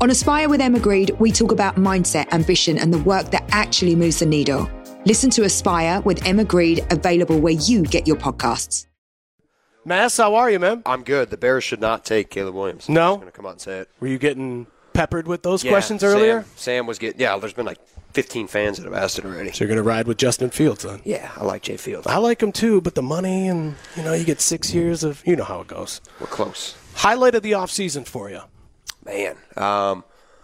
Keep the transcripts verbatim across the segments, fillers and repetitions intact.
On Aspire with Emma Greed, we talk about mindset, ambition, and the work that actually moves the needle. Listen to Aspire with Emma Greed, available where you get your podcasts. Mass, how are you, man? I'm good. The Bears should not take Caleb Williams. No? I'm going to come out and say it. Were you getting peppered with those yeah, questions earlier? Sam, Sam was getting, yeah, there's been like fifteen fans that have asked it already. So you're going to ride with Justin Fields then? Yeah, I like Jay Fields. I like him too, but the money and, you know, you get six years of, you know how it goes. We're close. Highlight of the offseason for you? Man, um,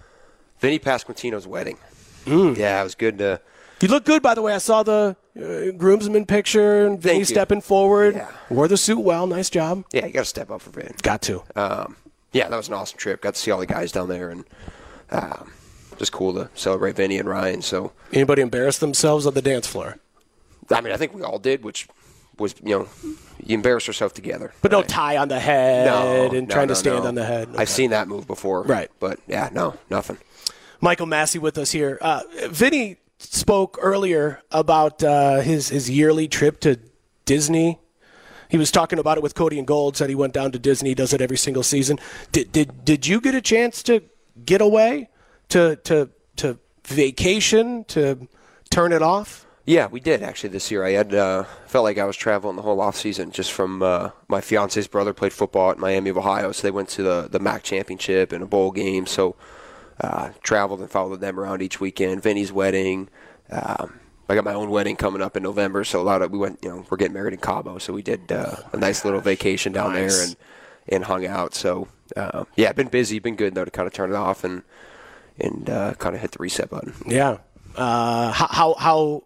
Vinny Pasquantino's wedding. Mm. Yeah, it was good to. You look good, by the way. I saw the uh, groomsman picture and Vinny stepping forward. Yeah. Wore the suit well. Nice job. Yeah, you got to step up for Vin. Got to. Um, yeah, that was an awesome trip. Got to see all the guys down there, and um, just cool to celebrate Vinny and Ryan. So, anybody embarrass themselves on the dance floor? I mean, I think we all did, which was, you know, you embarrass yourself together. But right? no tie on the head no, and no, trying no, to stand no. on the head. Okay. I've seen that move before. Right. But, yeah, no, nothing. Michael Massey with us here. Uh, Vinny spoke earlier about uh, his, his yearly trip to Disney. He was talking about it with Cody and Gold, said he went down to Disney, does it every single season. Did did did you get a chance to get away, to to to vacation, to turn it off? Yeah, we did actually this year. I had uh, felt like I was traveling the whole off season just from uh, my fiance's brother played football at Miami of Ohio, so they went to the the M A C championship and a bowl game. So uh, traveled and followed them around each weekend. Vinny's wedding. Um, I got my own wedding coming up in November, so a lot of we went. You know, we're getting married in Cabo, so we did uh, a nice little vacation down nice. there and and hung out. So uh, yeah, been busy, been good though to kind of turn it off and and uh, kind of hit the reset button. Yeah. Uh, how how. how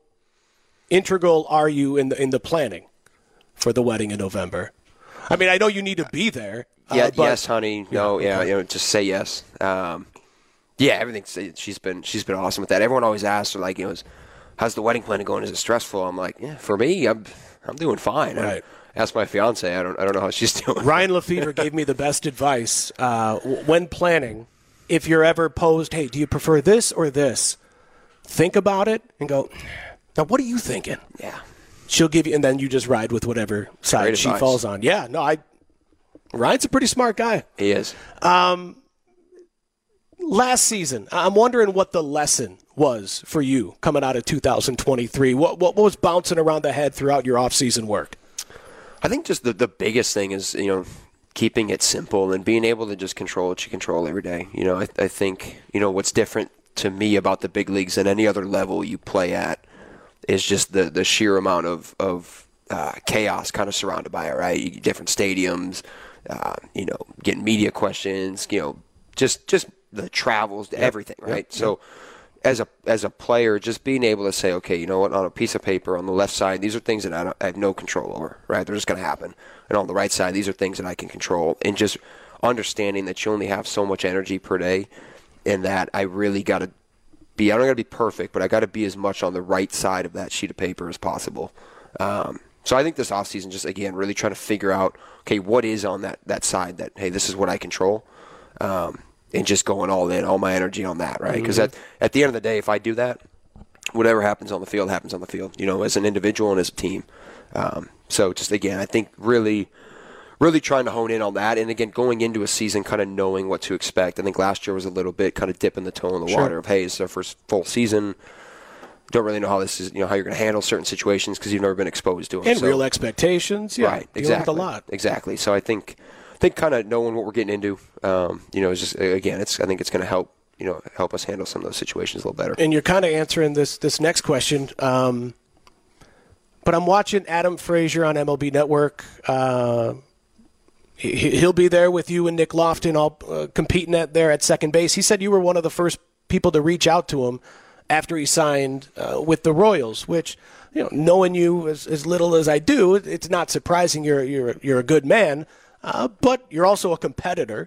integral are you in the in the planning for the wedding in November? I mean, I know you need to be there. Yeah, uh, but, yes, honey. No, yeah, yeah, okay. you know, just say yes. Um, yeah, everything's she's been she's been awesome with that. Everyone always asks her like, you know, is, how's the wedding planning going? Is it stressful? I'm like, yeah, for me, I'm I'm doing fine. Right. I ask my fiance. I don't I don't know how she's doing. Ryan Lefevre gave me the best advice uh, when planning. If you're ever posed, hey, do you prefer this or this? Think about it and go. Now, what are you thinking? Yeah. She'll give you, and then you just ride with whatever side Great she advice. falls on. Yeah, no, I. Ryan's a pretty smart guy. He is. Um, last season, I'm wondering what the lesson was for you coming out of two thousand twenty-three. What what, what was bouncing around the head throughout your off-season work? I think just the, the biggest thing is, you know, keeping it simple and being able to just control what you control every day. You know, I, I think, you know, what's different to me about the big leagues than any other level you play at is just the, the sheer amount of, of uh, chaos kind of surrounded by it, right? You, different stadiums, uh, you know, getting media questions, you know, just just the travels, yep. everything, right? Yep. So as a as a player, just being able to say, okay, you know what, on a piece of paper on the left side, these are things that I, don't, I have no control over, right? They're just going to happen. And on the right side, these are things that I can control. And just understanding that you only have so much energy per day and that I really got to be, I'm not going to be perfect, but I got to be as much on the right side of that sheet of paper as possible. Um, so I think this offseason, just again, really trying to figure out, okay, what is on that, that side that, hey, this is what I control, um, and just going all in, all my energy on that, right? Because mm-hmm. at, at the end of the day, if I do that, whatever happens on the field happens on the field, you know, as an individual and as a team. Um, so just, again, I think really – really trying to hone in on that, and again, going into a season kind of knowing what to expect. I think last year was a little bit kind of dipping the toe in the sure. water of, hey, it's our first full season. Don't really know how this is, you know, how you're going to handle certain situations because you've never been exposed to them. And so, real expectations, yeah, right? Exactly, with a lot. Exactly. So I think, I think kind of knowing what we're getting into, um, you know, is just again, it's I think it's going to help, you know, help us handle some of those situations a little better. And you're kind of answering this this next question. Um, but I'm watching Adam Frazier on M L B Network. Uh, He'll be there with you and Nick Lofton all uh, competing at there at second base. He said you were one of the first people to reach out to him after he signed uh, with the Royals, which, you know, knowing you as, as little as I do, it's not surprising you're you're you're a good man, uh, but you're also a competitor,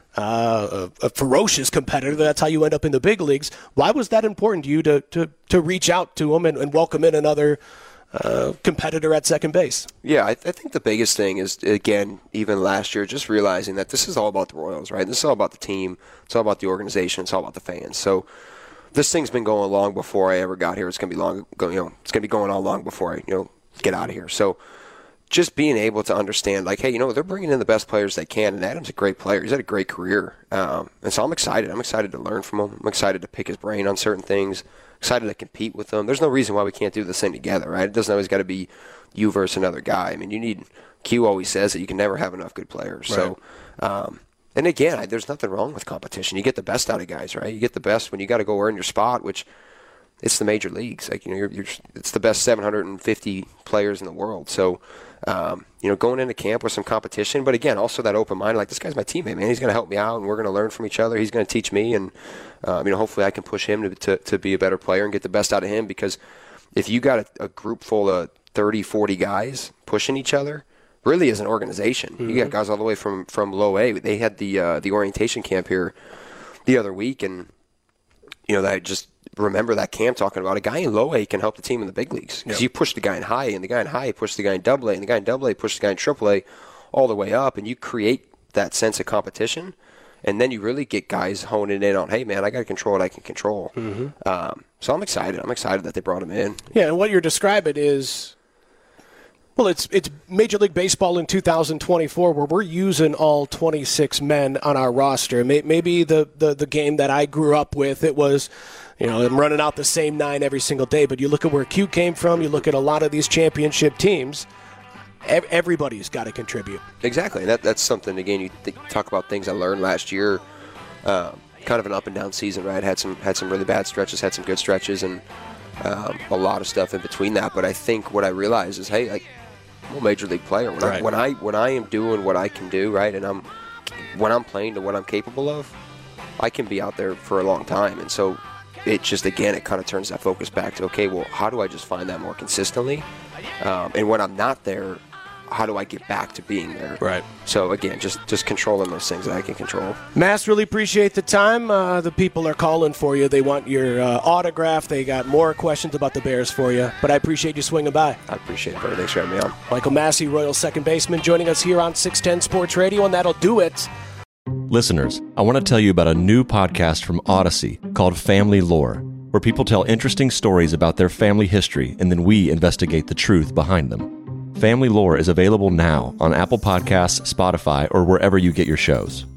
uh, a, a ferocious competitor. That's how you end up in the big leagues. Why was that important to you to to, to reach out to him and, and welcome in another Uh, competitor at second base? Yeah, I, th- I think the biggest thing is, again, even last year, just realizing that this is all about the Royals, right? This is all about the team. It's all about the organization. It's all about the fans. So this thing's been going long before I ever got here. It's gonna be long, you know, it's gonna be going on long before I, you know, get out of here. So just being able to understand, like, hey, you know, they're bringing in the best players they can, and Adam's a great player. He's had a great career. Um, and so I'm excited. I'm excited to learn from him. I'm excited to pick his brain on certain things, excited to compete with him. There's no reason why we can't do this thing together, right? It doesn't always got to be you versus another guy. I mean, you need – Q always says that you can never have enough good players. Right. So, um, and again, I, there's nothing wrong with competition. You get the best out of guys, right? You get the best when you got to go earn your spot, which it's the major leagues. Like, you know, you're, you're, it's the best seven hundred fifty players in the world. So, Um, you know, going into camp with some competition, but again, also that open mind, like, this guy's my teammate, man. He's going to help me out, and we're going to learn from each other. He's going to teach me, and um, you know, hopefully I can push him to, to to be a better player and get the best out of him. Because if you got a, a group full of thirty, forty guys pushing each other, really as an organization, mm-hmm. you got guys all the way from from low A. They had the uh, the orientation camp here the other week, and you know, that just. Remember that camp talking about a guy in low A can help the team in the big leagues. Because yep. you push the guy in high, and the guy in high pushed the guy in double A, and the guy in double A pushed the guy in triple A all the way up, and you create that sense of competition, and then you really get guys honing in on, hey, man, I got to control what I can control. Mm-hmm. Um, so I'm excited. I'm excited that they brought him in. Yeah, and what you're describing is, well, it's it's Major League Baseball in two thousand twenty-four where we're using all twenty-six men on our roster. Maybe the, the, the game that I grew up with, it was – you know, I'm running out the same nine every single day, but you look at where Q came from, you look at a lot of these championship teams, everybody's got to contribute. Exactly. That That's something, again, you th- talk about things I learned last year, um, kind of an up-and-down season, right? Had some had some really bad stretches, had some good stretches, and um, a lot of stuff in between that. But I think what I realized is, hey, like, I'm a Major League player. When, right. I, when, I, when I am doing what I can do, right, and I'm when I'm playing to what I'm capable of, I can be out there for a long time. And so it just, again, it kind of turns that focus back to, okay, well, how do I just find that more consistently? Um, and when I'm not there, how do I get back to being there? Right. So, again, just, just controlling those things that I can control. Mass, really appreciate the time. Uh, the people are calling for you. They want your uh, autograph. They got more questions about the Bears for you. But I appreciate you swinging by. I appreciate it, buddy. Thanks for having me on. Michael Massey, Royal second baseman, joining us here on six ten Sports Radio, and that'll do it. Listeners, I want to tell you about a new podcast from Odyssey called Family Lore, where people tell interesting stories about their family history, and then we investigate the truth behind them. Family Lore is available now on Apple Podcasts, Spotify, or wherever you get your shows.